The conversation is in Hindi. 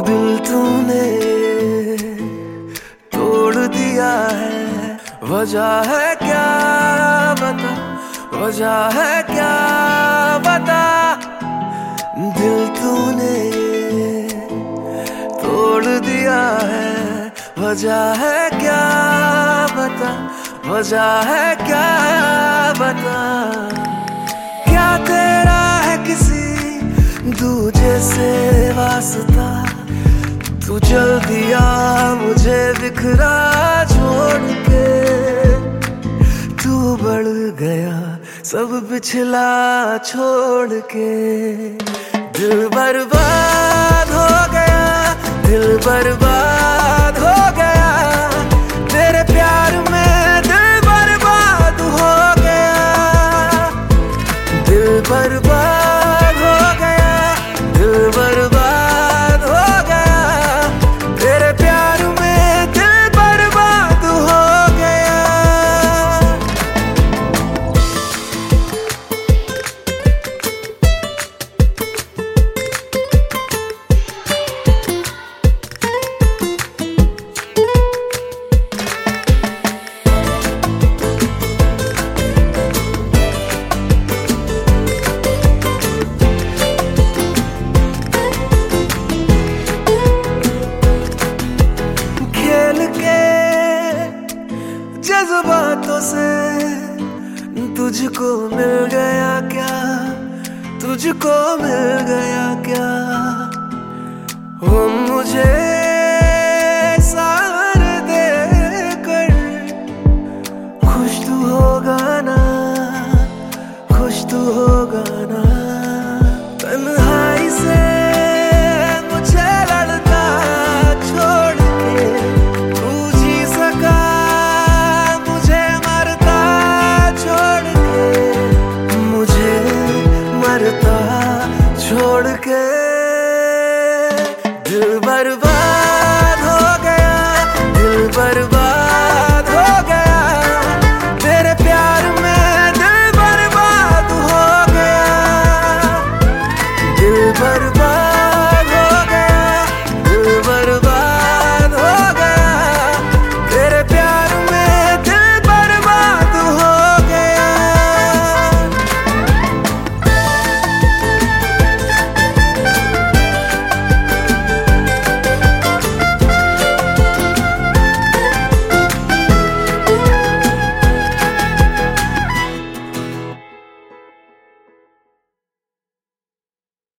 दिल तूने तोड़ दिया है, वजह है क्या बता, वजह है क्या बता। दिल तूने तोड़ दिया है, वजह है क्या बता, वजह है क्या बता। क्या तेरा है किसी दूजे से वास्ता, तू चल दिया मुझे बिखरा छोड़ के। तू बढ़ गया सब पिछला छोड़ के। दिल बर्बाद हो गया, दिल बर्बाद हो गया, तेरे प्यार में दिल बर्बाद हो गया। दिल बर्बाद हो गया, दिल बर्बाद हो गया, तेरे प्यार में दिल बर्बाद हो गया। जज्बातों से तुझको मिल गया क्या, तुझको मिल गया क्या। वो मुझे